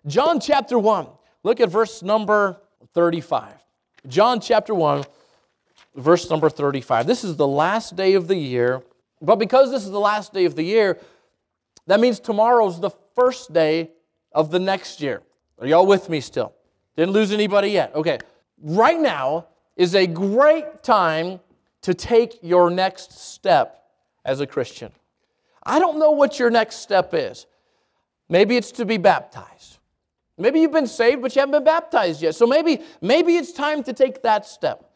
John chapter 1, look at verse number 35. John chapter 1, verse number 35. This is the last day of the year, but because this is the last day of the year, that means tomorrow's the first day of the next year. Are y'all with me still? Didn't lose anybody yet? Okay. Right now is a great time to take your next step as a Christian. I don't know what your next step is. Maybe it's to be baptized. Maybe you've been saved, but you haven't been baptized yet. So maybe it's time to take that step.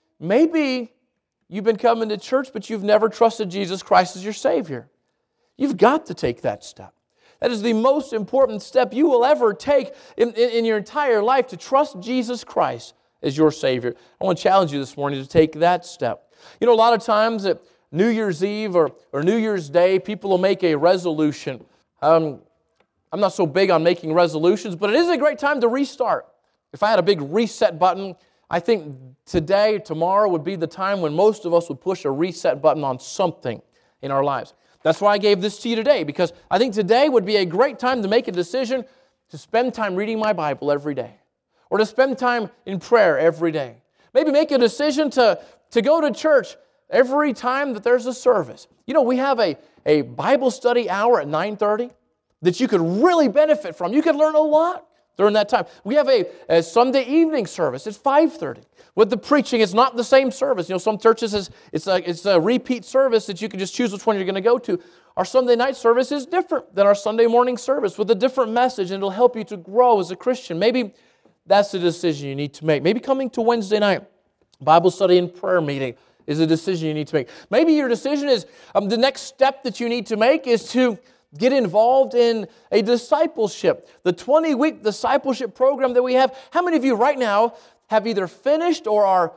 Maybe you've been coming to church, but you've never trusted Jesus Christ as your Savior. You've got to take that step. That is the most important step you will ever take in your entire life, to trust Jesus Christ as your Savior. I want to challenge you this morning to take that step. You know, a lot of times at New Year's Eve or New Year's Day, people will make a resolution. I'm not so big on making resolutions, but it is a great time to restart. If I had a big reset button, I think today, tomorrow would be the time when most of us would push a reset button on something in our lives. That's why I gave this to you today, because I think today would be a great time to make a decision to spend time reading my Bible every day, or to spend time in prayer every day. Maybe make a decision to go to church every time that there's a service. You know, we have a Bible study hour at 9:30 that you could really benefit from. You could learn a lot during that time. We have a Sunday evening service. It's 5:30. With the preaching, it's not the same service. You know, some churches, it's a repeat service that you can just choose which one you're going to go to. Our Sunday night service is different than our Sunday morning service, with a different message, and it'll help you to grow as a Christian. Maybe that's the decision you need to make. Maybe coming to Wednesday night Bible study and prayer meeting is a decision you need to make. Maybe your decision is, the next step that you need to make is to get involved in a discipleship, the 20-week discipleship program that we have. How many of you right now have either finished or are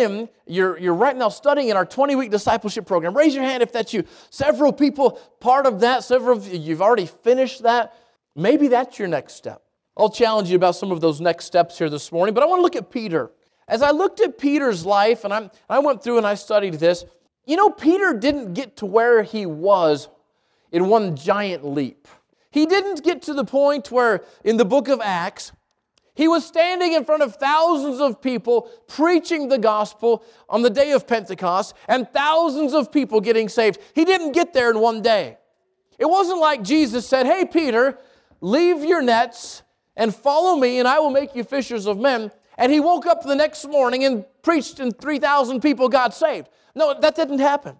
you're right now studying in our 20-week discipleship program? Raise your hand if that's you. Several people part of that, several of you've already finished that. Maybe that's your next step. I'll challenge you about some of those next steps here this morning, but I want to look at Peter. As I looked at Peter's life, and I went through and I studied this, you know, Peter didn't get to where he was in one giant leap. He didn't get to the point where in the book of Acts, he was standing in front of thousands of people preaching the gospel on the day of Pentecost, and thousands of people getting saved. He didn't get there in one day. It wasn't like Jesus said, "Hey, Peter, leave your nets and follow me, and I will make you fishers of men." And he woke up the next morning and preached, and 3,000 people got saved. No, that didn't happen.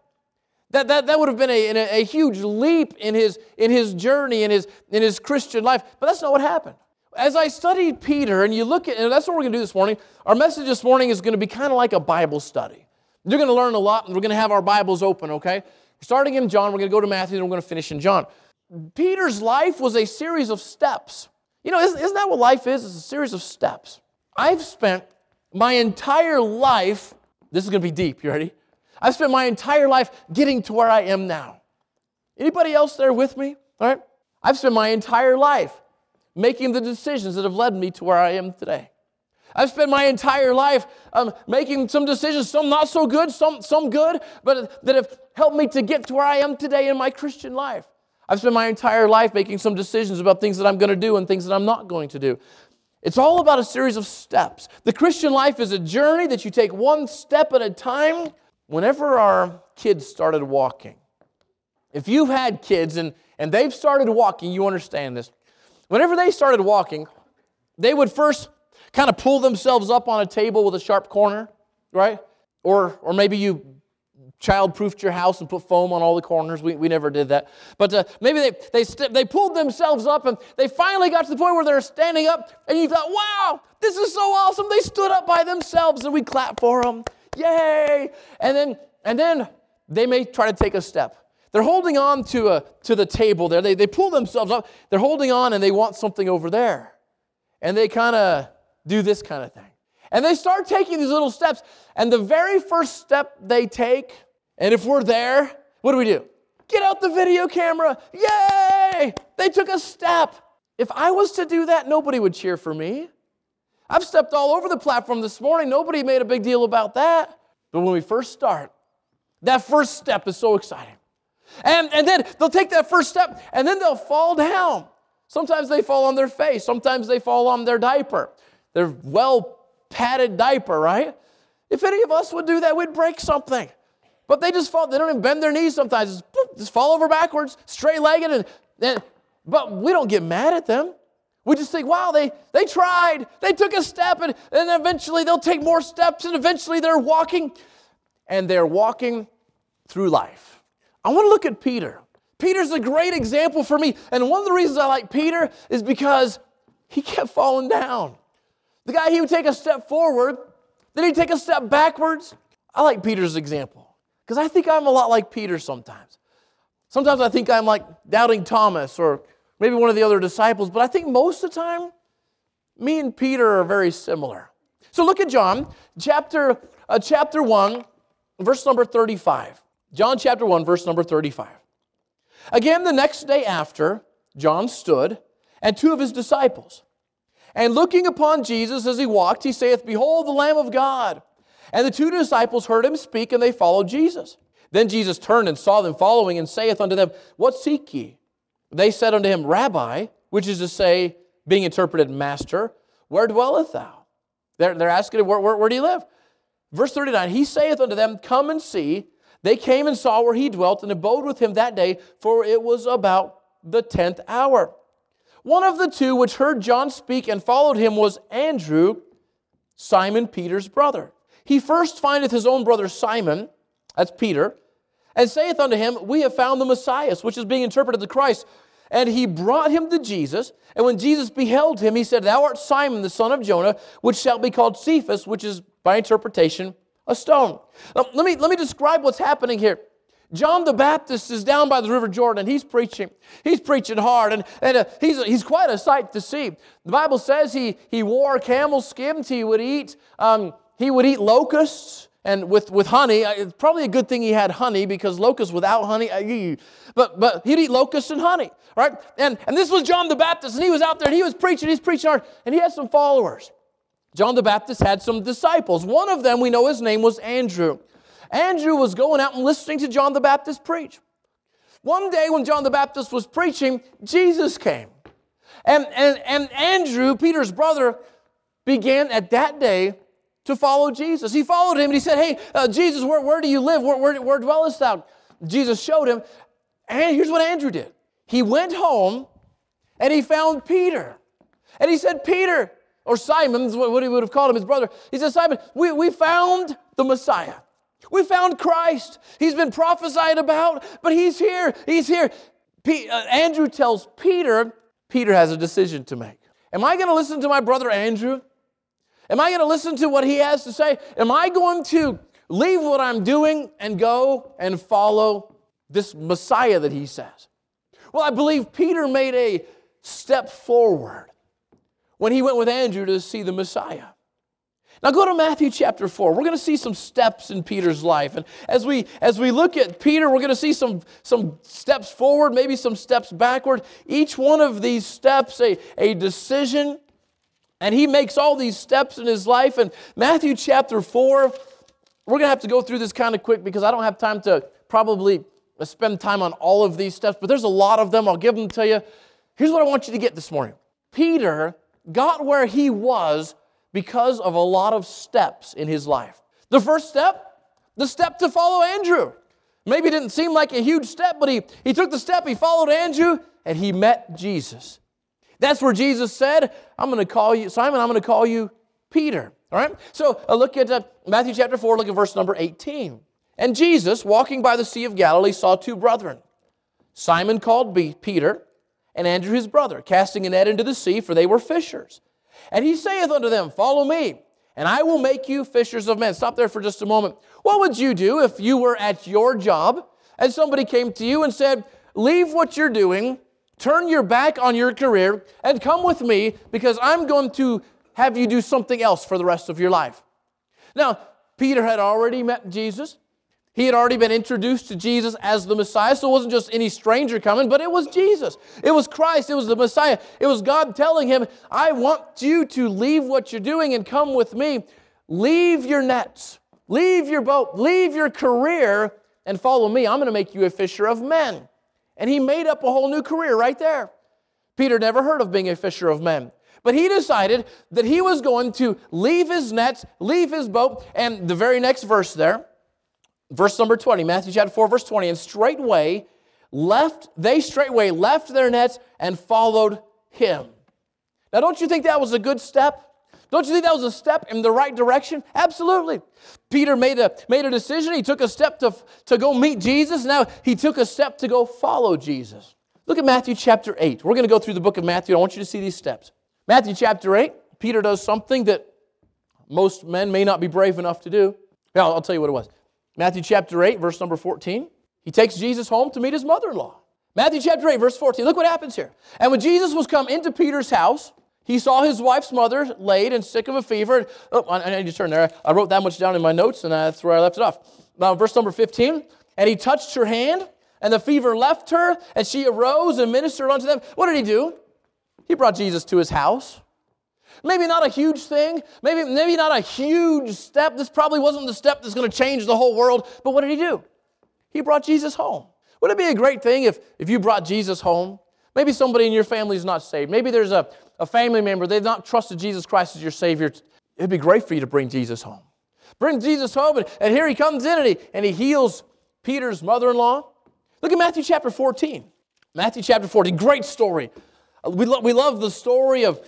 That would have been a huge leap in his journey, in his Christian life. But that's not what happened. As I studied Peter, and you look at, and that's what we're going to do this morning. Our message this morning is going to be kind of like a Bible study. You're going to learn a lot, and we're going to have our Bibles open, okay? Starting in John, we're going to go to Matthew, and we're going to finish in John. Peter's life was a series of steps. You know, isn't that what life is? It's a series of steps. I've spent my entire life, this is going to be deep, you ready? I've spent my entire life getting to where I am now. Anybody else there with me? All right? I've spent my entire life making the decisions that have led me to where I am today. I've spent my entire life making some decisions, some not so good, some good, but that have helped me to get to where I am today in my Christian life. I've spent my entire life making some decisions about things that I'm going to do and things that I'm not going to do. It's all about a series of steps. The Christian life is a journey that you take one step at a time. Whenever our kids started walking, if you've had kids and they've started walking, you understand this. Whenever they started walking, they would first kind of pull themselves up on a table with a sharp corner, right? Or maybe you child-proofed your house and put foam on all the corners. We never did that. But maybe they pulled themselves up, and they finally got to the point where they're standing up, and you thought, wow, this is so awesome. They stood up by themselves, and we clap for them. Yay! And then they may try to take a step. They're holding on to the table there. They pull themselves up. They're holding on, and they want something over there. And they kind of do this kind of thing. And they start taking these little steps. And the very first step they take, and if we're there, what do? Get out the video camera. Yay! They took a step. If I was to do that, nobody would cheer for me. I've stepped all over the platform this morning. Nobody made a big deal about that. But when we first start, that first step is so exciting. And then they'll take that first step, and then they'll fall down. Sometimes they fall on their face. Sometimes they fall on their diaper. Their well-padded diaper, right? If any of us would do that, we'd break something. But they just fall. They don't even bend their knees sometimes. Just fall over backwards, straight-legged. But we don't get mad at them. We just think, wow, they tried. They took a step, and eventually they'll take more steps, and eventually they're walking. And they're walking through life. I want to look at Peter. Peter's a great example for me. And one of the reasons I like Peter is because he kept falling down. The guy, he would take a step forward, then he'd take a step backwards. I like Peter's example because I think I'm a lot like Peter sometimes. Sometimes I think I'm like doubting Thomas or maybe one of the other disciples, but I think most of the time, me and Peter are very similar. So look at John, chapter 1, verse number 35. John chapter 1, verse number 35. Again, the next day after, John stood, and two of his disciples. And looking upon Jesus as he walked, he saith, Behold the Lamb of God. And the two disciples heard him speak, and they followed Jesus. Then Jesus turned and saw them following, and saith unto them, What seek ye? They said unto him, Rabbi, which is to say, being interpreted, Master, where dwelleth thou? They're asking him, where do you live? Verse 39, he saith unto them, Come and see. They came and saw where he dwelt, and abode with him that day, for it was about the 10th hour. One of the two which heard John speak and followed him was Andrew, Simon Peter's brother. He first findeth his own brother Simon, that's Peter, and saith unto him, We have found the Messiah, which is being interpreted the Christ. And he brought him to Jesus, and when Jesus beheld him, he said, Thou art Simon, the son of Jonah, which shalt be called Cephas, which is by interpretation a stone. Now, let me describe what's happening here. John the Baptist is down by the River Jordan. He's preaching. He's preaching hard, and he's quite a sight to see. The Bible says he wore camel skins. He would eat locusts and with honey. It's probably a good thing he had honey because locusts without honey. But he'd eat locusts and honey, right? And this was John the Baptist, and he was out there and he was preaching. He's preaching hard, and he had some followers. John the Baptist had some disciples. One of them, we know his name was Andrew. Andrew was going out and listening to John the Baptist preach. One day when John the Baptist was preaching, Jesus came. And Andrew, Peter's brother, began at that day to follow Jesus. He followed him and he said, Hey, Jesus, where do you live? Where dwellest thou? Jesus showed him. And here's what Andrew did. He went home and he found Peter. And he said, Peter, or Simon, what he would have called him, his brother. He said, Simon, we found the Messiah. We found Christ. He's been prophesied about, but he's here. He's here. Andrew tells Peter has a decision to make. Am I going to listen to my brother Andrew? Am I going to listen to what he has to say? Am I going to leave what I'm doing and go and follow this Messiah that he says? Well, I believe Peter made a step forward when he went with Andrew to see the Messiah. Now go to Matthew chapter 4. We're going to see some steps in Peter's life. And as we look at Peter, we're going to see some steps forward, maybe some steps backward. Each one of these steps, a decision. And he makes all these steps in his life. And Matthew chapter 4, we're going to have to go through this kind of quick because I don't have time to probably spend time on all of these steps. But there's a lot of them. I'll give them to you. Here's what I want you to get this morning. Peter got where he was because of a lot of steps in his life. The first step, the step to follow Andrew. Maybe it didn't seem like a huge step, but he took the step, he followed Andrew, and he met Jesus. That's where Jesus said, I'm going to call you, Simon, I'm going to call you Peter. All right? So look at Matthew chapter 4, look at verse number 18. And Jesus, walking by the Sea of Galilee, saw two brethren, Simon called Peter, and Andrew his brother, casting a net into the sea, for they were fishers. And he saith unto them, Follow me, and I will make you fishers of men. Stop there for just a moment. What would you do if you were at your job and somebody came to you and said, Leave what you're doing, turn your back on your career, and come with me because I'm going to have you do something else for the rest of your life? Now, Peter had already met Jesus. He had already been introduced to Jesus as the Messiah, so it wasn't just any stranger coming, but it was Jesus. It was Christ. It was the Messiah. It was God telling him, I want you to leave what you're doing and come with me. Leave your nets. Leave your boat. Leave your career and follow me. I'm going to make you a fisher of men. And he made up a whole new career right there. Peter never heard of being a fisher of men. But he decided that he was going to leave his nets, leave his boat, and the very next verse there, verse number 20, Matthew chapter 4, verse 20, and straightway left their nets and followed him. Now, don't you think that was a good step? Don't you think that was a step in the right direction? Absolutely. Peter made a decision. He took a step to go meet Jesus. Now he took a step to go follow Jesus. Look at Matthew chapter 8. We're going to go through the book of Matthew. I want you to see these steps. Matthew chapter 8, Peter does something that most men may not be brave enough to do. Well, I'll tell you what it was. Matthew chapter 8, verse number 14. He takes Jesus home to meet his mother-in-law. Matthew chapter 8, verse 14. Look what happens here. And when Jesus was come into Peter's house, he saw his wife's mother laid and sick of a fever. Oh, I need to turn there. I wrote that much down in my notes, and that's where I left it off. Now, verse number 15. And he touched her hand, and the fever left her, and she arose and ministered unto them. What did he do? He brought Jesus to his house. Maybe not a huge thing. Maybe not a huge step. This probably wasn't the step that's going to change the whole world. But what did he do? He brought Jesus home. Would it be a great thing if you brought Jesus home? Maybe somebody in your family is not saved. Maybe there's a family member, they've not trusted Jesus Christ as your Savior. It'd be great for you to bring Jesus home. Bring Jesus home, and here he comes in, and he heals Peter's mother-in-law. Look at Matthew chapter 14. Matthew chapter 14, great story. We love the story of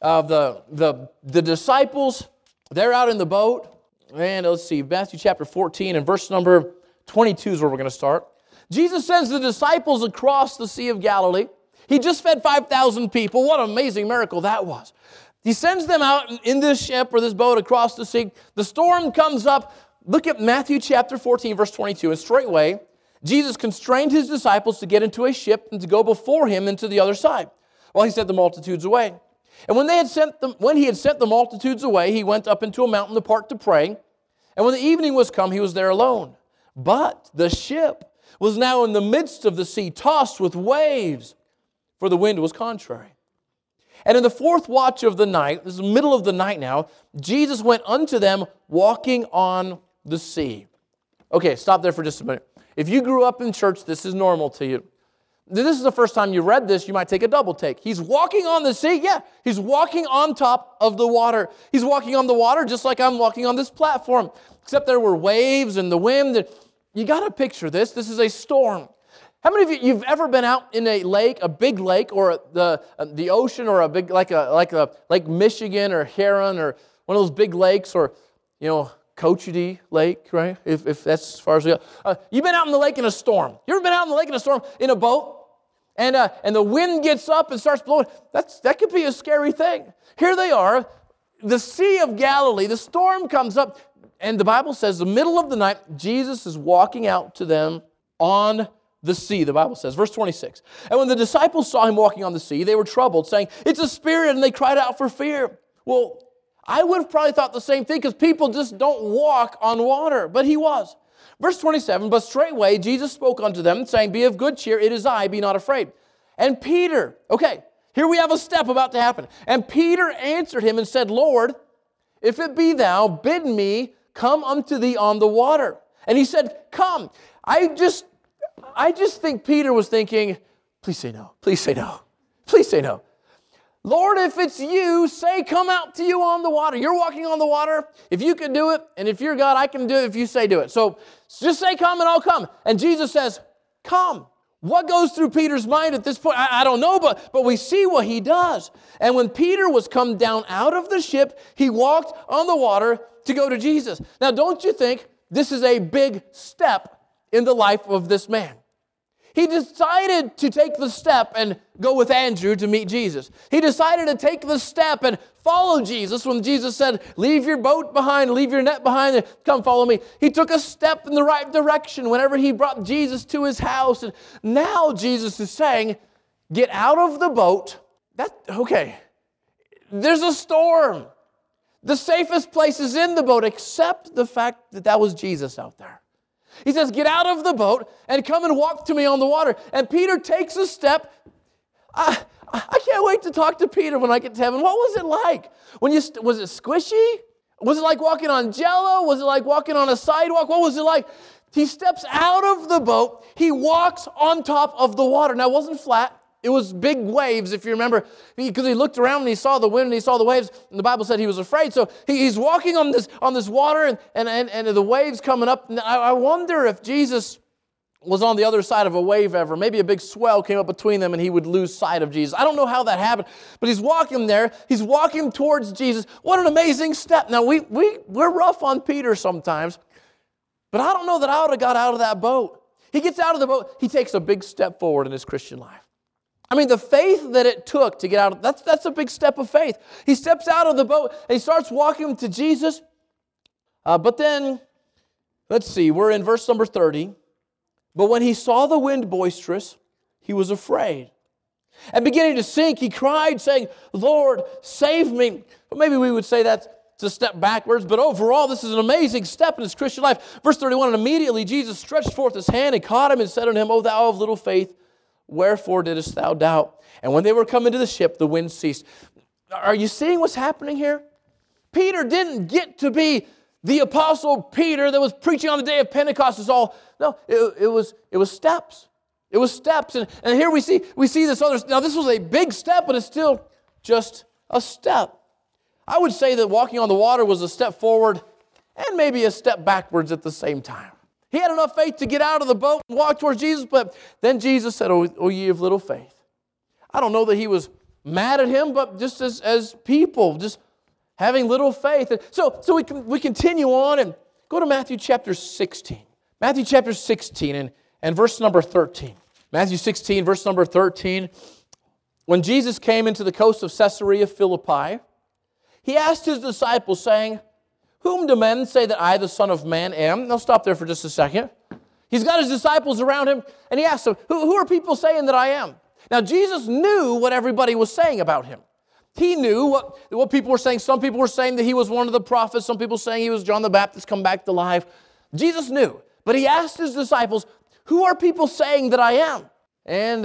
the disciples. They're out in the boat. And let's see, Matthew chapter 14 and verse number 22 is where we're going to start. Jesus sends the disciples across the Sea of Galilee. He just fed 5,000 people. What an amazing miracle that was. He sends them out in this ship or this boat across the sea. The storm comes up. Look at Matthew chapter 14, verse 22. And straightway, Jesus constrained his disciples to get into a ship and to go before him into the other side, while he sent the multitudes away. And when he had sent the multitudes away, he went up into a mountain apart to pray. And when the evening was come, he was there alone. But the ship was now in the midst of the sea, tossed with waves, for the wind was contrary. And in the fourth watch of the night, this is the middle of the night now, Jesus went unto them walking on the sea. Okay, stop there for just a minute. If you grew up in church, this is normal to you. This is the first time you read this, you might take a double take. He's walking on the sea? Yeah, he's walking on top of the water. He's walking on the water just like I'm walking on this platform, except there were waves and the wind. You got to picture this. This is a storm. How many of you've ever been out in a lake, a big lake, or the ocean, or a big like a Lake Michigan or Huron, or one of those big lakes, or Cochiti Lake, right? If that's as far as we go. You've been out in the lake in a storm. You ever been out in the lake in a storm in a boat, and the wind gets up and starts blowing? That could be a scary thing. Here they are, the Sea of Galilee. The storm comes up, and the Bible says the middle of the night, Jesus is walking out to them on the sea, the Bible says. Verse 26. And when the disciples saw him walking on the sea, they were troubled, saying, "It's a spirit," and they cried out for fear. Well, I would have probably thought the same thing, because people just don't walk on water, but he was. Verse 27, but straightway Jesus spoke unto them, saying, "Be of good cheer, it is I, be not afraid." And Peter, okay, here we have a step about to happen. And Peter answered him and said, "Lord, if it be thou, bid me come unto thee on the water." And he said, "Come." I just think Peter was thinking, please say no, please say no, please say no. Lord, if it's you, say come out to you on the water. You're walking on the water. If you can do it, and if you're God, I can do it if you say do it. So just say come and I'll come. And Jesus says, come. What goes through Peter's mind at this point? I don't know, but we see what he does. And when Peter was come down out of the ship, he walked on the water to go to Jesus. Now, don't you think this is a big step in the life of this man? He decided to take the step and go with Andrew to meet Jesus. He decided to take the step and follow Jesus when Jesus said, "Leave your boat behind, leave your net behind, and come follow me." He took a step in the right direction whenever he brought Jesus to his house. And now Jesus is saying, get out of the boat. There's a storm. The safest place is in the boat, except the fact that was Jesus out there. He says, get out of the boat and come and walk to me on the water. And Peter takes a step. I can't wait to talk to Peter when I get to heaven. What was it like? Was it squishy? Was it like walking on Jell-O? Was it like walking on a sidewalk? What was it like? He steps out of the boat. He walks on top of the water. Now, it wasn't flat. It was big waves, if you remember, because he looked around and he saw the wind and he saw the waves, and the Bible said he was afraid. So he's walking on this water and the waves coming up. And I wonder if Jesus was on the other side of a wave ever. Maybe a big swell came up between them and he would lose sight of Jesus. I don't know how that happened, but he's walking there. He's walking towards Jesus. What an amazing step. Now, we're rough on Peter sometimes, but I don't know that I would have got out of that boat. He gets out of the boat. He takes a big step forward in his Christian life. I mean, the faith that it took to get out, that's a big step of faith. He steps out of the boat and he starts walking to Jesus. But then, let's see, we're in verse number 30. But when he saw the wind boisterous, he was afraid. And beginning to sink, he cried, saying, Lord, save me. But maybe we would say that's a step backwards, but overall, this is an amazing step in his Christian life. Verse 31, and immediately Jesus stretched forth his hand and caught him and said unto him, O thou of little faith, wherefore didst thou doubt? And when they were come into the ship, the wind ceased. Are you seeing what's happening here? Peter didn't get to be the apostle Peter that was preaching on the day of Pentecost. No, it was steps. It was steps. And here we see this other. Now, this was a big step, but it's still just a step. I would say that walking on the water was a step forward and maybe a step backwards at the same time. He had enough faith to get out of the boat and walk towards Jesus, but then Jesus said, O ye of little faith. I don't know that he was mad at him, but just as people, just having little faith. And so we continue on and go to Matthew chapter 16. Matthew chapter 16 and verse number 13. Matthew 16, verse number 13. When Jesus came into the coast of Caesarea Philippi, he asked his disciples, saying, Whom do men say that I, the Son of Man, am? Now stop there for just a second. He's got his disciples around him, and he asks them, Who are people saying that I am? Now, Jesus knew what everybody was saying about him. He knew what people were saying. Some people were saying that he was one of the prophets. Some people saying he was John the Baptist come back to life. Jesus knew, but he asked his disciples, Who are people saying that I am? And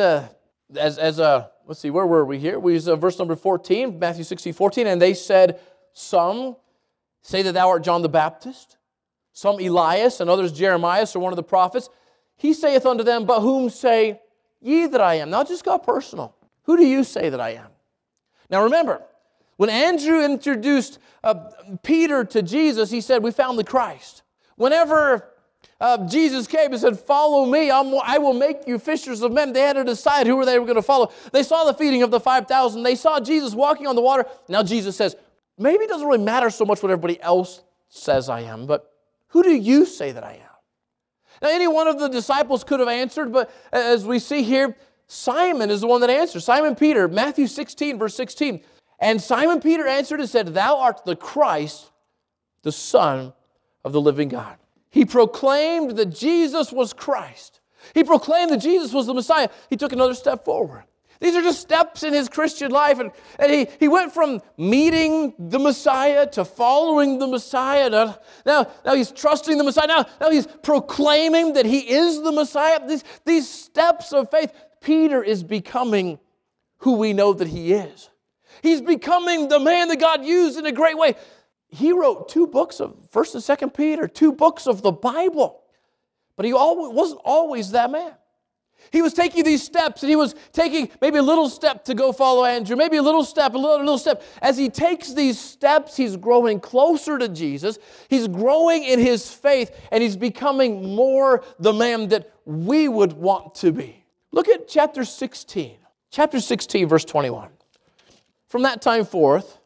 let's see, where were we here? We use verse number 14, Matthew 16, 14, and they said, Some say that thou art John the Baptist, some Elias, and others Jeremiah, or one of the prophets. He saith unto them, But whom say ye that I am? Now it just got personal. Who do you say that I am? Now remember, when Andrew introduced Peter to Jesus, he said, We found the Christ. Whenever Jesus came and said, Follow me, I will make you fishers of men, they had to decide who they were going to follow. They saw the feeding of the 5,000. They saw Jesus walking on the water. Now Jesus says, Maybe it doesn't really matter so much what everybody else says I am, but who do you say that I am? Now, any one of the disciples could have answered, but as we see here, Simon is the one that answers. Simon Peter, Matthew 16, verse 16. And Simon Peter answered and said, Thou art the Christ, the Son of the living God. He proclaimed that Jesus was Christ. He proclaimed that Jesus was the Messiah. He took another step forward. These are just steps in his Christian life. And he went from meeting the Messiah to following the Messiah. Now he's trusting the Messiah. Now he's proclaiming that he is the Messiah. These steps of faith, Peter is becoming who we know that he is. He's becoming the man that God used in a great way. He wrote 2 books of 1st and 2nd Peter, 2 books of the Bible. But he wasn't always that man. He was taking these steps, and he was taking maybe a little step to go follow Andrew, maybe a little step, a little step. As he takes these steps, he's growing closer to Jesus. He's growing in his faith, and he's becoming more the man that we would want to be. Look at chapter 16. Chapter 16, verse 21. From that time forth,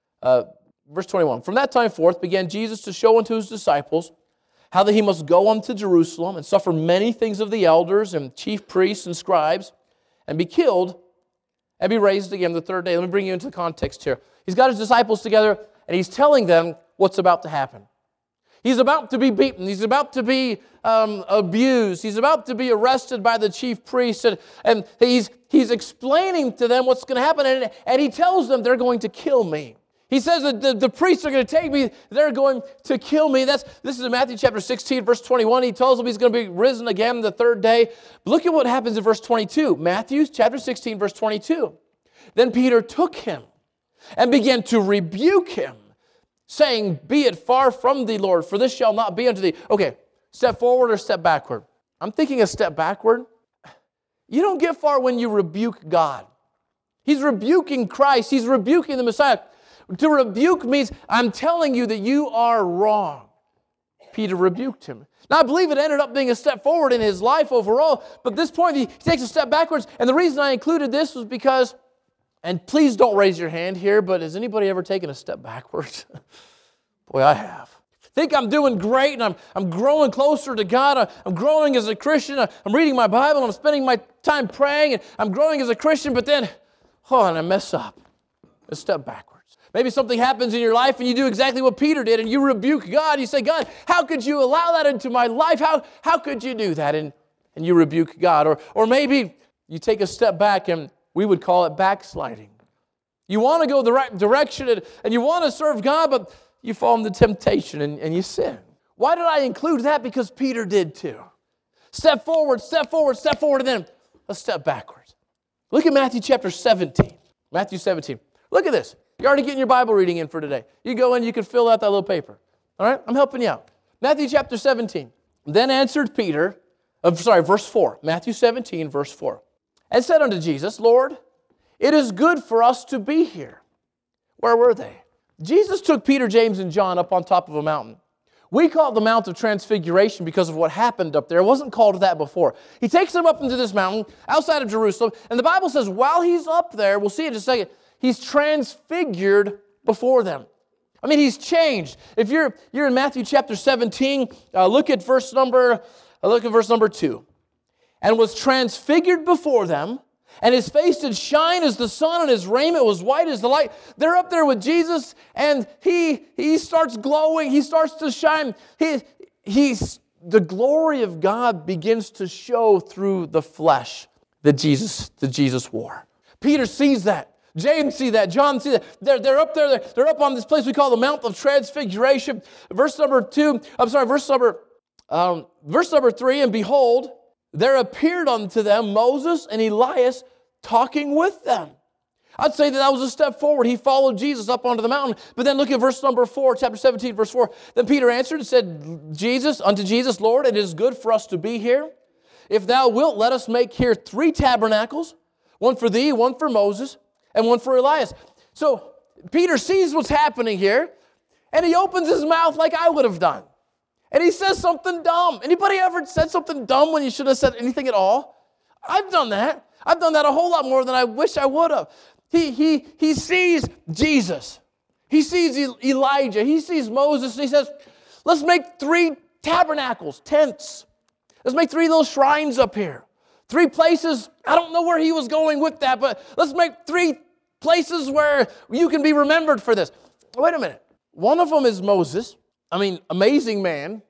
verse 21, From that time forth began Jesus to show unto his disciples how that he must go unto Jerusalem and suffer many things of the elders and chief priests and scribes, and be killed, and be raised again the 3rd day. Let me bring you into the context here. He's got his disciples together, and he's telling them what's about to happen. He's about to be beaten. He's about to be abused. He's about to be arrested by the chief priests, and he's explaining to them what's going to happen, and he tells them they're going to kill me. He says that the priests are going to take me. They're going to kill me. This is in Matthew chapter 16, verse 21. He tells them he's going to be risen again the 3rd day. But look at what happens in verse 22. Matthew chapter 16, verse 22. Then Peter took him and began to rebuke him, saying, Be it far from thee, Lord, for this shall not be unto thee. Okay, step forward or step backward? I'm thinking a step backward. You don't get far when you rebuke God. He's rebuking Christ. He's rebuking the Messiah. To rebuke means, I'm telling you that you are wrong. Peter rebuked him. Now, I believe it ended up being a step forward in his life overall, but at this point, he takes a step backwards. And the reason I included this was because, and please don't raise your hand here, but has anybody ever taken a step backwards? Boy, I have. Think I'm doing great and I'm growing closer to God. I'm growing as a Christian. I'm reading my Bible. I'm spending my time praying. And I'm growing as a Christian, but then, and I mess up. A step backwards. Maybe something happens in your life and you do exactly what Peter did and you rebuke God. You say, God, how could you allow that into my life? How could you do that? And you rebuke God. Or maybe you take a step back and we would call it backsliding. You want to go the right direction and you want to serve God, but you fall into temptation and you sin. Why did I include that? Because Peter did too. Step forward, step forward, step forward, and then a step backwards. Look at Matthew chapter 17. Matthew 17. Look at this. You're already getting your Bible reading in for today. You go in, you can fill out that little paper. All right? I'm helping you out. Matthew chapter 17. Then answered Peter, verse 4. Matthew 17, verse 4. And said unto Jesus, Lord, it is good for us to be here. Where were they? Jesus took Peter, James, and John up on top of a mountain. We call it the Mount of Transfiguration because of what happened up there. It wasn't called that before. He takes them up into this mountain outside of Jerusalem, and the Bible says while he's up there, we'll see in just a second, he's transfigured before them. I mean, he's changed. If you're in Matthew chapter 17, look at verse number 2. And was transfigured before them, and his face did shine as the sun, and his raiment was white as the light. They're up there with Jesus, and he starts glowing. He starts to shine. The glory of God begins to show through the flesh that Jesus wore. Peter sees that. James see that. John see that. They're up there. They're up on this place we call the Mount of Transfiguration. Verse number 3. And behold, there appeared unto them Moses and Elias talking with them. I'd say that was a step forward. He followed Jesus up onto the mountain. But then look at verse number 4, chapter 17, verse 4. Then Peter answered and said unto Jesus, Lord, it is good for us to be here. If thou wilt, let us make here 3 tabernacles, one for thee, one for Moses, and one for Elias. So Peter sees what's happening here, and he opens his mouth like I would have done. And he says something dumb. Anybody ever said something dumb when you should have said anything at all? I've done that. I've done that a whole lot more than I wish I would have. He sees Jesus. He sees Elijah. He sees Moses. And he says, let's make 3 tabernacles, tents. Let's make 3 little shrines up here. 3 places. I don't know where he was going with that, but let's make 3 places where you can be remembered for this. Wait a minute. One of them is Moses. I mean, amazing man.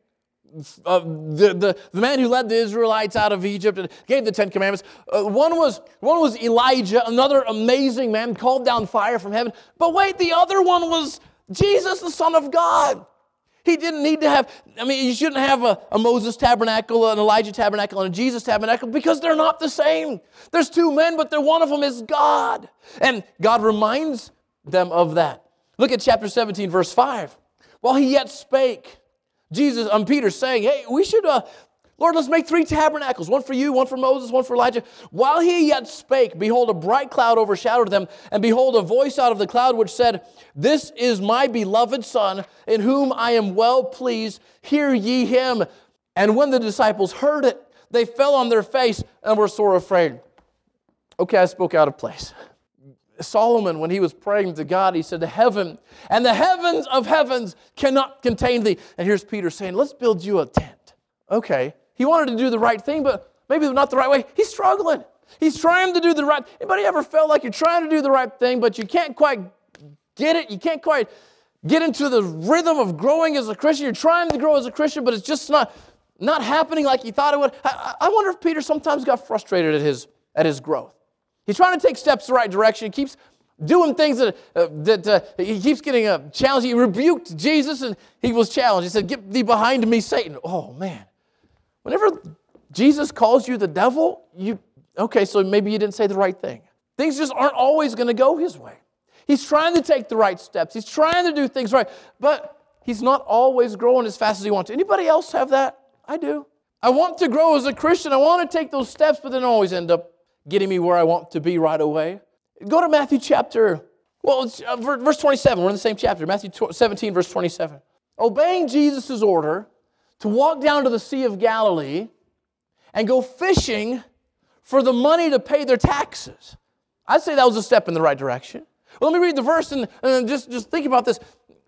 The man who led the Israelites out of Egypt and gave the 10 Commandments. One was Elijah, another amazing man, called down fire from heaven. But wait, the other one was Jesus, the Son of God. He didn't need to have, you shouldn't have a Moses tabernacle, an Elijah tabernacle, and a Jesus tabernacle because they're not the same. There's 2 men, but one of them is God. And God reminds them of that. Look at chapter 17, verse 5. While he yet spake, Peter saying, hey, we should, Lord, let's make 3 tabernacles, one for you, one for Moses, one for Elijah. While he yet spake, behold, a bright cloud overshadowed them, and behold, a voice out of the cloud which said, this is my beloved Son, in whom I am well pleased. Hear ye him. And when the disciples heard it, they fell on their face and were sore afraid. Okay, I spoke out of place. Solomon, when he was praying to God, he said, the heaven and the heavens of heavens cannot contain thee. And here's Peter saying, let's build you a tent. Okay, he wanted to do the right thing, but maybe not the right way. He's struggling. He's trying to do the right. Anybody ever felt like you're trying to do the right thing, but you can't quite get it? You can't quite get into the rhythm of growing as a Christian. You're trying to grow as a Christian, but it's just not happening like you thought it would. I wonder if Peter sometimes got frustrated at his growth. He's trying to take steps the right direction. He keeps doing things that he keeps getting challenged. He rebuked Jesus and he was challenged. He said, get thee behind me, Satan. Oh, man. Whenever Jesus calls you the devil, so maybe you didn't say the right thing. Things just aren't always going to go his way. He's trying to take the right steps. He's trying to do things right, but he's not always growing as fast as he wants to. Anybody else have that? I do. I want to grow as a Christian. I want to take those steps, but they don't always end up getting me where I want to be right away. Go to Matthew verse 27. We're in the same chapter. Matthew 17, verse 27. Obeying Jesus' order to walk down to the Sea of Galilee and go fishing for the money to pay their taxes. I'd say that was a step in the right direction. Well, let me read the verse and just think about this.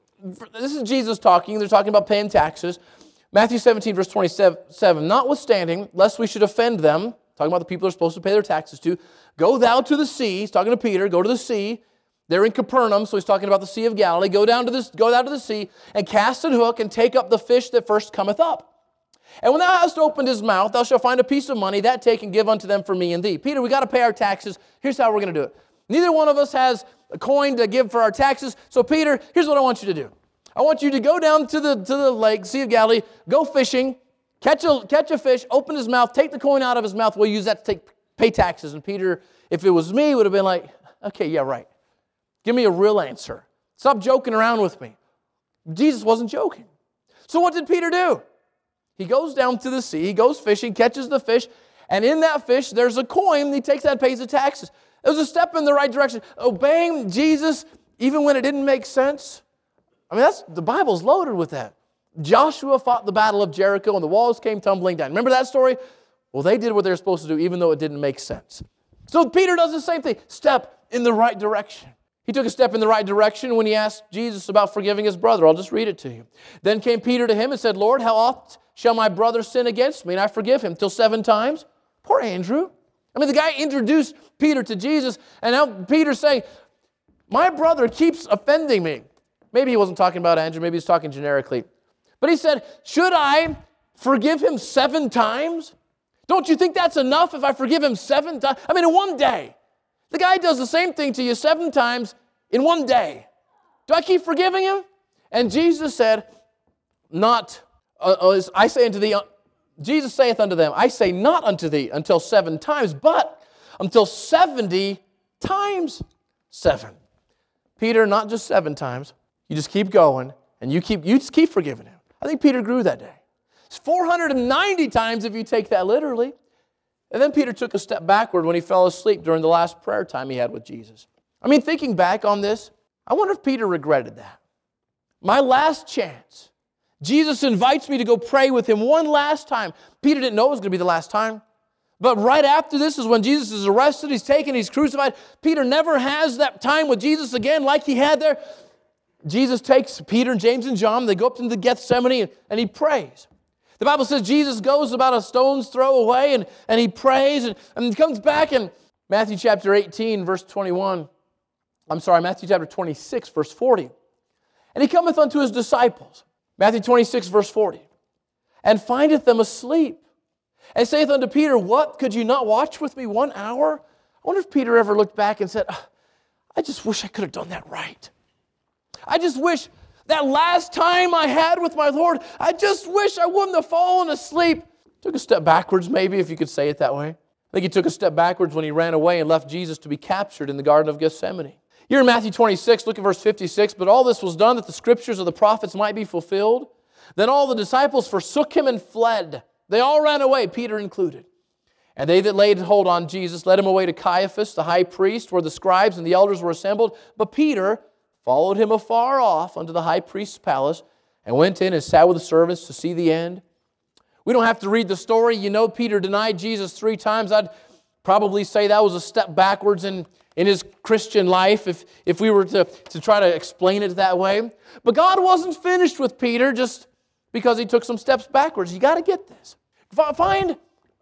This is Jesus talking. They're talking about paying taxes. Matthew 17, verse 27. Notwithstanding, lest we should offend them, talking about the people they're supposed to pay their taxes to, go thou to the sea. He's talking to Peter. Go to the sea. They're in Capernaum, so he's talking about the Sea of Galilee. Go down to the sea and cast an hook and take up the fish that first cometh up. And when thou hast opened his mouth, thou shalt find a piece of money, that take and give unto them for me and thee. Peter, we got to pay our taxes. Here's how we're going to do it. Neither one of us has a coin to give for our taxes. So Peter, here's what I want you to do. I want you to go down to the lake, Sea of Galilee, go fishing, catch a fish, open his mouth, take the coin out of his mouth. We'll use that to pay taxes. And Peter, if it was me, would have been like, okay, yeah, right. Give me a real answer. Stop joking around with me. Jesus wasn't joking. So what did Peter do? He goes down to the sea, he goes fishing, catches the fish, and in that fish there's a coin, and he takes that and pays the taxes. It was a step in the right direction. Obeying Jesus even when it didn't make sense. I mean, the Bible's loaded with that. Joshua fought the battle of Jericho and the walls came tumbling down. Remember that story? Well, they did what they were supposed to do even though it didn't make sense. So Peter does the same thing. Step in the right direction. He took a step in the right direction when he asked Jesus about forgiving his brother. I'll just read it to you. Then came Peter to him and said, Lord, how oft shall my brother sin against me and I forgive him? Till 7 times? Poor Andrew. I mean, the guy introduced Peter to Jesus, and now Peter's saying, my brother keeps offending me. Maybe he wasn't talking about Andrew, maybe he's talking generically. But he said, should I forgive him 7 times? Don't you think that's enough if I forgive him 7 times? I mean, in one day. The guy does the same thing to you 7 times in one day. Do I keep forgiving him? And Jesus said, Jesus saith unto them, I say not unto thee until 7 times, but until 70 times 7. Peter, not just 7 times. You just keep going, and you just keep forgiving him. I think Peter grew that day. It's 490 times if you take that literally. And then Peter took a step backward when he fell asleep during the last prayer time he had with Jesus. I mean, thinking back on this, I wonder if Peter regretted that. My last chance. Jesus invites me to go pray with him one last time. Peter didn't know it was going to be the last time. But right after this is when Jesus is arrested, he's taken, he's crucified. Peter never has that time with Jesus again like he had there. Jesus takes Peter, James, and John. They go up into Gethsemane and he prays. The Bible says Jesus goes about a stone's throw away and he prays and he comes back in Matthew chapter 18, verse 21. Matthew chapter 26, verse 40. And he cometh unto his disciples. Matthew 26, verse 40. And findeth them asleep. And saith unto Peter, what, could you not watch with me 1 hour? I wonder if Peter ever looked back and said, I just wish I could have done that right. I just wish that last time I had with my Lord, I just wish I wouldn't have fallen asleep. Took a step backwards, maybe, if you could say it that way. I think he took a step backwards when he ran away and left Jesus to be captured in the Garden of Gethsemane. Here in Matthew 26, look at verse 56. But all this was done that the scriptures of the prophets might be fulfilled. Then all the disciples forsook him and fled. They all ran away, Peter included. And they that laid hold on Jesus led him away to Caiaphas, the high priest, where the scribes and the elders were assembled. But Peter followed him afar off unto the high priest's palace and went in and sat with the servants to see the end. We don't have to read the story. You know Peter denied Jesus 3 times. I'd probably say that was a step backwards in his Christian life if we were to try to explain it that way. But God wasn't finished with Peter just because he took some steps backwards. You got to get this. Find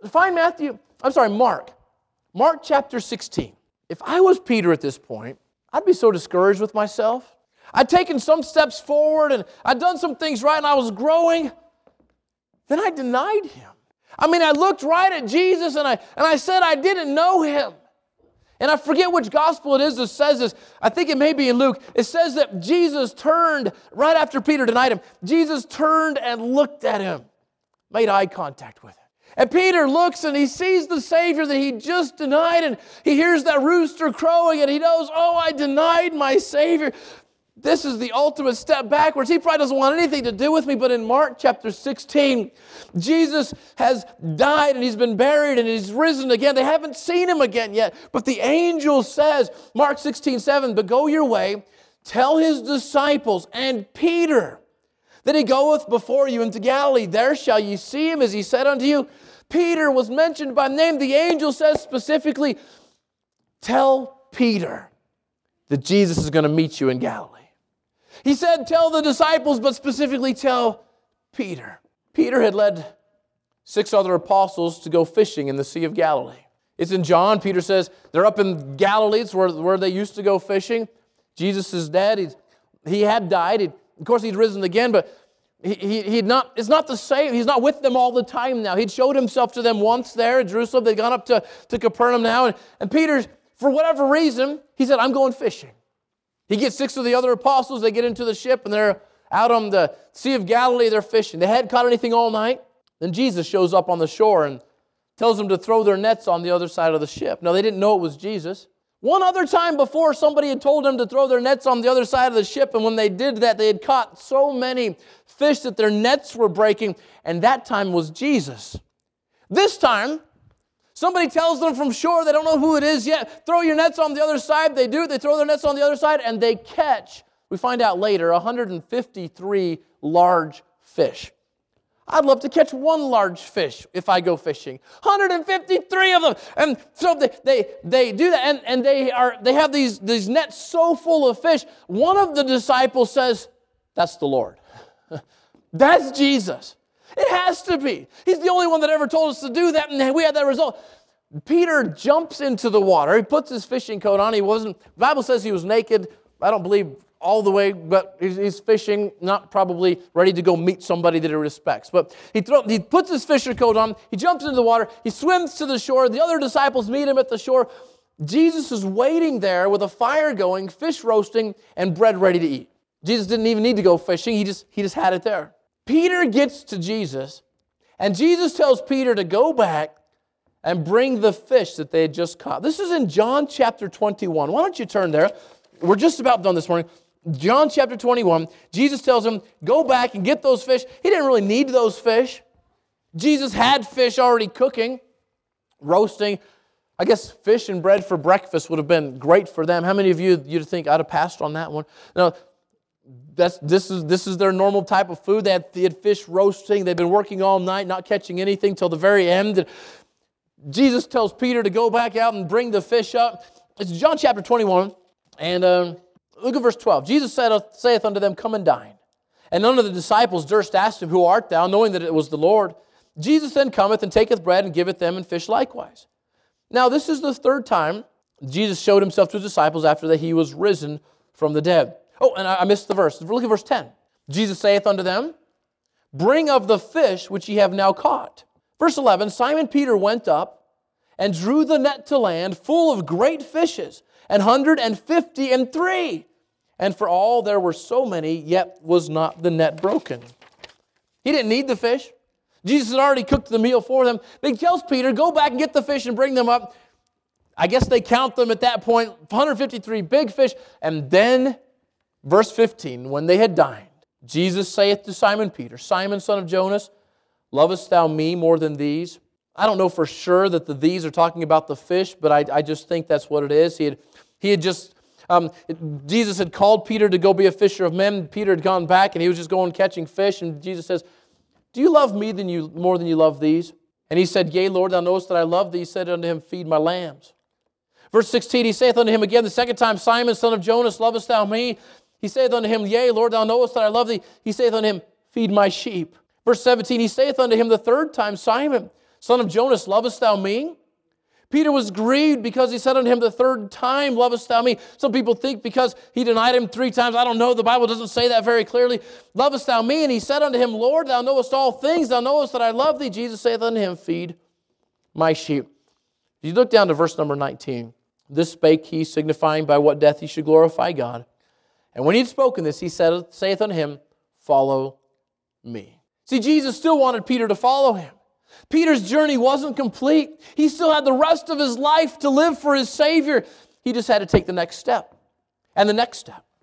Mark. Mark chapter 16. If I was Peter at this point, I'd be so discouraged with myself. I'd taken some steps forward and I'd done some things right and I was growing. Then I denied him. I mean, I looked right at Jesus and I said I didn't know him. And I forget which gospel it is that says this. I think it may be in Luke. It says that Jesus turned, right after Peter denied him, Jesus turned and looked at him, made eye contact with him. And Peter looks and he sees the Savior that he just denied, and he hears that rooster crowing and he knows, oh, I denied my Savior. This is the ultimate step backwards. He probably doesn't want anything to do with me. But in Mark chapter 16, Jesus has died and he's been buried and he's risen again. They haven't seen him again yet. But the angel says, Mark 16:7, but go your way, tell his disciples and Peter that he goeth before you into Galilee. There shall ye see him as he said unto you. Peter was mentioned by name. The angel says specifically, tell Peter that Jesus is going to meet you in Galilee. He said, tell the disciples, but specifically tell Peter. Peter had led 6 other apostles to go fishing in the Sea of Galilee. It's in John. Peter says they're up in Galilee. It's where they used to go fishing. Jesus is dead. He had died. Of course, he'd risen again, but it's not the same. He's not with them all the time now. He'd showed himself to them once there in Jerusalem. They'd gone up to Capernaum now. And Peter, for whatever reason, he said, I'm going fishing. He gets 6 of the other apostles. They get into the ship, and they're out on the Sea of Galilee. They're fishing. They hadn't caught anything all night. Then Jesus shows up on the shore and tells them to throw their nets on the other side of the ship. Now, they didn't know it was Jesus. One other time before, somebody had told them to throw their nets on the other side of the ship, and when they did that, they had caught so many fish that their nets were breaking, and that time was Jesus. This time, somebody tells them from shore, they don't know who it is yet, throw your nets on the other side. They do, they throw their nets on the other side, and they catch, we find out later, 153 large fish. I'd love to catch one large fish if I go fishing. 153 of them. And so they do that, and they have these nets so full of fish. One of the disciples says, that's the Lord. That's Jesus. It has to be. He's the only one that ever told us to do that, and we had that result. Peter jumps into the water. He puts his fishing coat on. The Bible says he was naked. I don't believe all the way, but he's fishing, not probably ready to go meet somebody that he respects. But he puts his fisher coat on, he jumps into the water, he swims to the shore, the other disciples meet him at the shore. Jesus is waiting there with a fire going, fish roasting, and bread ready to eat. Jesus didn't even need to go fishing, he just had it there. Peter gets to Jesus, and Jesus tells Peter to go back and bring the fish that they had just caught. This is in John chapter 21. Why don't you turn there? We're just about done this morning. John chapter 21, Jesus tells him, go back and get those fish. He didn't really need those fish. Jesus had fish already cooking, roasting. I guess fish and bread for breakfast would have been great for them. How many of you'd think I'd have passed on that one? No, this is their normal type of food. They had fish roasting. They'd been working all night, not catching anything till the very end. Jesus tells Peter to go back out and bring the fish up. It's John chapter 21, and look at verse 12. Jesus saith unto them, come and dine. And none of the disciples durst ask him, who art thou, knowing that it was the Lord. Jesus then cometh and taketh bread and giveth them, and fish likewise. Now this is the 3rd time Jesus showed himself to his disciples after that he was risen from the dead. Oh, and I missed the verse. Look at verse 10. Jesus saith unto them, bring of the fish which ye have now caught. Verse 11, Simon Peter went up and drew the net to land full of great fishes, 153. And for all there were so many, yet was not the net broken. He didn't need the fish. Jesus had already cooked the meal for them. But he tells Peter, go back and get the fish and bring them up. I guess they count them at that point, 153 big fish. And then, verse 15, when they had dined, Jesus saith to Simon Peter, Simon, son of Jonas, lovest thou me more than these? I don't know for sure that the these are talking about the fish, but I just think that's what it is. Jesus had called Peter to go be a fisher of men. Peter had gone back and he was just going catching fish. And Jesus says, do you love me more than you love these? And he said, yea, Lord, thou knowest that I love thee. He said unto him, feed my lambs. Verse 16, he saith unto him again the second time, Simon, son of Jonas, lovest thou me? He saith unto him, yea, Lord, thou knowest that I love thee. He saith unto him, feed my sheep. Verse 17, he saith unto him the 3rd time, Simon, son of Jonas, lovest thou me? Peter was grieved because he said unto him the 3rd time, lovest thou me? Some people think because he denied him 3 times. I don't know. The Bible doesn't say that very clearly. Lovest thou me? And he said unto him, Lord, thou knowest all things. Thou knowest that I love thee. Jesus saith unto him, feed my sheep. If you look down to verse number 19, this spake he, signifying by what death he should glorify God. And when he had spoken this, he saith unto him, follow me. See, Jesus still wanted Peter to follow him. Peter's journey wasn't complete. He still had the rest of his life to live for his Savior. He just had to take the next step and the next step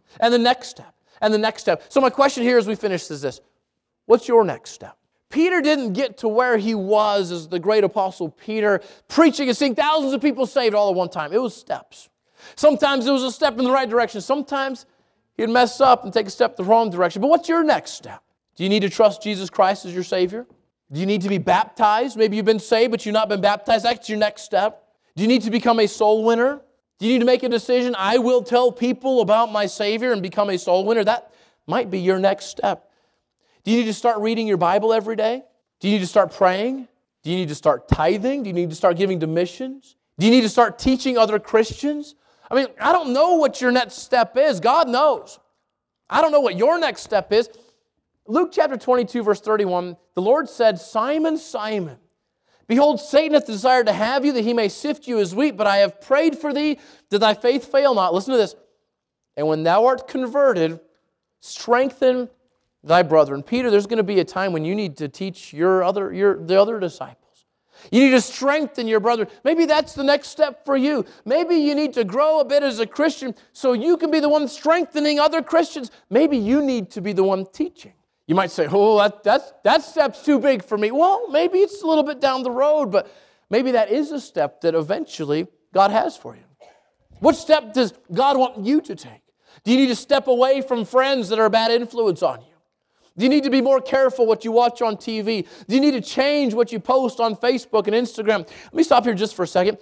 And the next step. And the next step. So my question here as we finish is this. What's your next step? Peter didn't get to where he was as the great apostle Peter, preaching and seeing thousands of people saved all at one time. It was steps. Sometimes it was a step in the right direction. Sometimes he'd mess up and take a step the wrong direction. But what's your next step? Do you need to trust Jesus Christ as your Savior? Do you need to be baptized? Maybe you've been saved, but you've not been baptized. That's your next step. Do you need to become a soul winner? Do you need to make a decision? I will tell people about my Savior and become a soul winner. That might be your next step. Do you need to start reading your Bible every day? Do you need to start praying? Do you need to start tithing? Do you need to start giving to missions? Do you need to start teaching other Christians? I mean, I don't know what your next step is. God knows. I don't know what your next step is. Luke chapter 22, verse 31, the Lord said, Simon, Simon, behold, Satan hath desired to have you, that he may sift you as wheat, but I have prayed for thee, that thy faith fail not. Listen to this. And when thou art converted, strengthen thy brethren. Peter, there's going to be a time when you need to teach the other disciples. You need to strengthen your brethren. Maybe that's the next step for you. Maybe you need to grow a bit as a Christian so you can be the one strengthening other Christians. Maybe you need to be the one teaching. You might say, oh, that step's too big for me. Well, maybe it's a little bit down the road, but maybe that is a step that eventually God has for you. What step does God want you to take? Do you need to step away from friends that are a bad influence on you? Do you need to be more careful what you watch on TV? Do you need to change what you post on Facebook and Instagram? Let me stop here just for a second.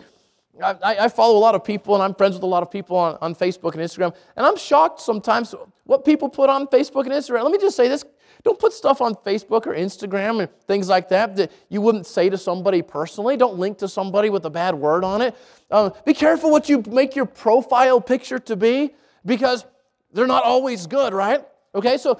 I follow a lot of people, and I'm friends with a lot of people on Facebook and Instagram, and I'm shocked sometimes what people put on Facebook and Instagram. Let me just say this. Don't put stuff on Facebook or Instagram and things like that you wouldn't say to somebody personally. Don't link to somebody with a bad word on it. Be careful what you make your profile picture to be, because they're not always good, right? Okay, so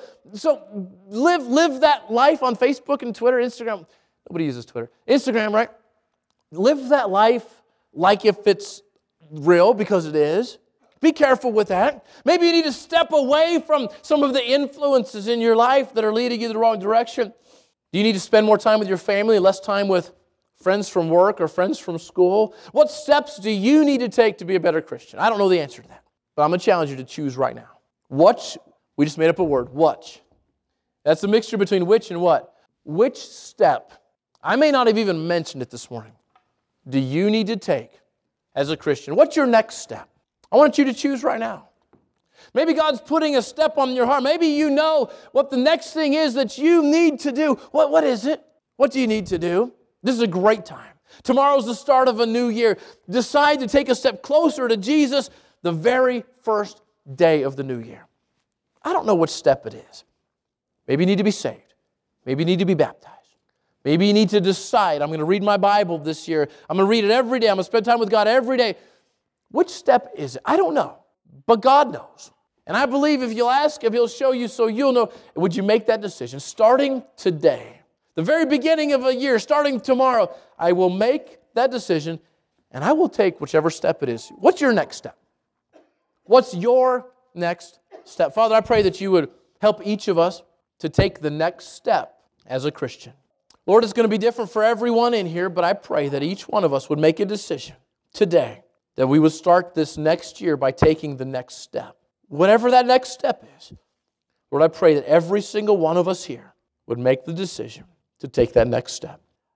live that life on Facebook and Twitter, Instagram. Nobody uses Twitter. Instagram, right? Live that life like if it's real, because it is. Be careful with that. Maybe you need to step away from some of the influences in your life that are leading you the wrong direction. Do you need to spend more time with your family, less time with friends from work or friends from school? What steps do you need to take to be a better Christian? I don't know the answer to that, but I'm going to challenge you to choose right now. We just made up a word, which. That's a mixture between which and what. Which step, I may not have even mentioned it this morning, do you need to take as a Christian? What's your next step? I want you to choose right now. Maybe God's putting a step on your heart. Maybe you know what the next thing is that you need to do. What is it? What do you need to do? This is a great time. Tomorrow's the start of a new year. Decide to take a step closer to Jesus the very first day of the new year. I don't know which step it is. Maybe you need to be saved. Maybe you need to be baptized. Maybe you need to decide, I'm going to read my Bible this year. I'm going to read it every day. I'm going to spend time with God every day. Which step is it? I don't know, but God knows. And I believe if you'll ask Him, He'll show you so you'll know. Would you make that decision? Starting today, the very beginning of a year, starting tomorrow, I will make that decision and I will take whichever step it is. What's your next step? What's your next step? Father, I pray that you would help each of us to take the next step as a Christian. Lord, it's going to be different for everyone in here, but I pray that each one of us would make a decision today that we would start this next year by taking the next step. Whatever that next step is, Lord, I pray that every single one of us here would make the decision to take that next step.